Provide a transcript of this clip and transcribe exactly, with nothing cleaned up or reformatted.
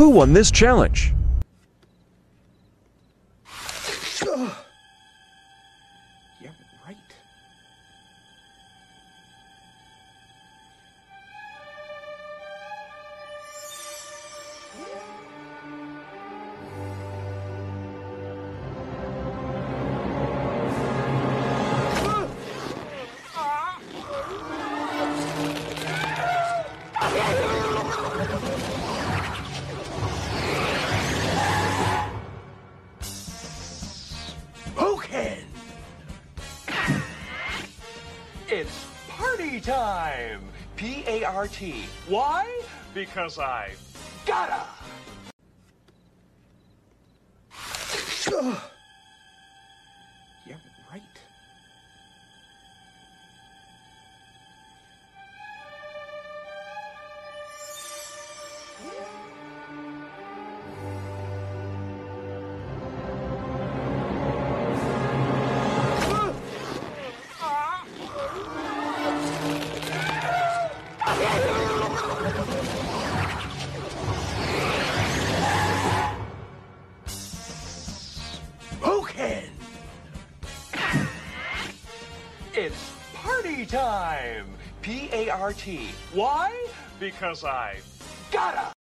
Who won this challenge? Yeah, right. Pokehead! It's party time! P A R T. Why? Because I gotta! Yeah, right. Pokehead! It's party time! P A R T. Why? Because I gotta!